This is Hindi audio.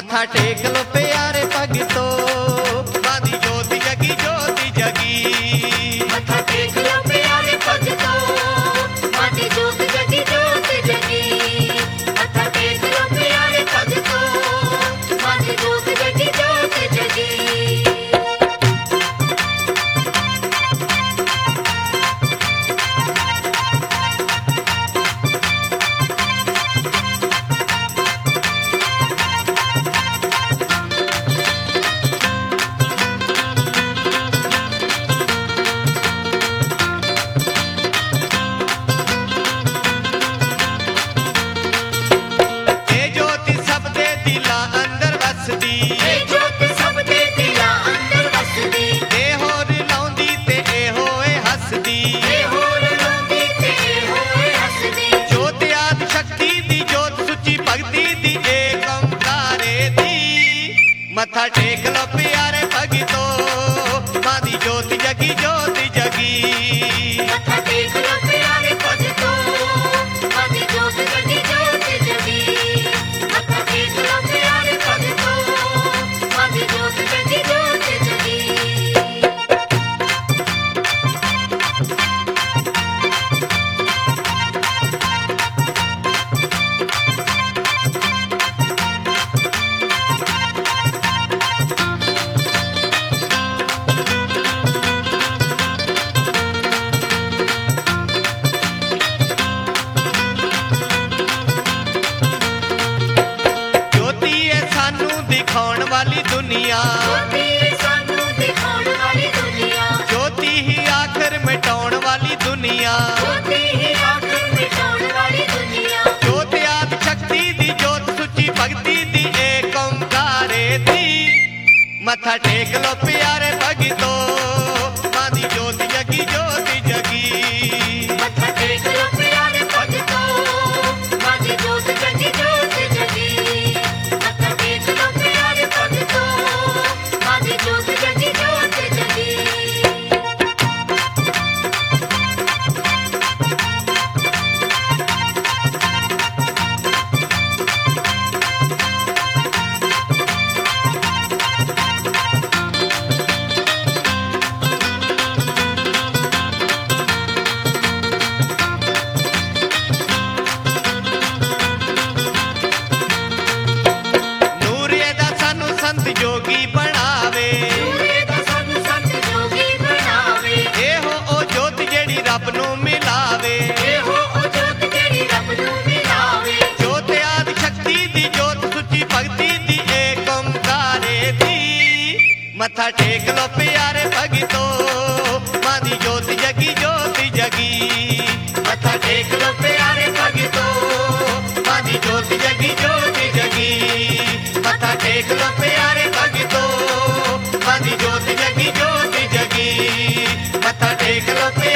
मत्था टेक लो प्यारे भगतो, मां दी जोत जगी जोत जगी। मत्था टेक लो प्यारे भगतो, मां दी जोत जगी जोत जगी। मत्था टेक लो प्यारे भगतो, मां दी जोत जगी जोत जगी। मत्था टेक लो प्यारे भगतो, मां दी जोत जगी जोत जगी। मत्था टेक लो प्यारे भगतो, मां दी जोत जगी जोत जगी। मत्था टेक लो प्यारे भगतो, मां दी जोत जगी जोत जगी। दिखाउण वाली दुनिया, ज्योति सानू दिखाउण वाली दुनिया। ज्योति ही आखिर मिटाउण वाली दुनिया। ज्योति ही आखिर मिटाउण वाली दुनिया। जोत आदि शक्ति दी जोत सुची भक्ति दी एक ओंकारे दी। मत्था टेक लो प्यारे भगतो, मां दी जोत जगी जोत जगी। मत्था टेक लो प्यारे भगतो, मां दी जोत जगी जोत जगी। मत्था टेक लो प्यारे भगतो, मां दी जोत जगी जोत जगी। जोगी बनावे, सानू संत जोगी बनावे। ए हो ओ जोत जेड़ी रब नू मिलावे। ए हो ओ जोत जेड़ी रब नू मिलावे। जोत आदि शक्ति दी जोत सुची भक्ति दी एक ओंकारे दी। मत्था टेक लो प्यारे भगतो, मां दी जोत जगी जोत जगी। मत्था टेक लो प्यारे भगतो, मां दी जोत जगी जोत जगी। मत्था टेक लो प्यारे भगतो, मां दी जोत जगी जोत जगी। मत्था टेक लो।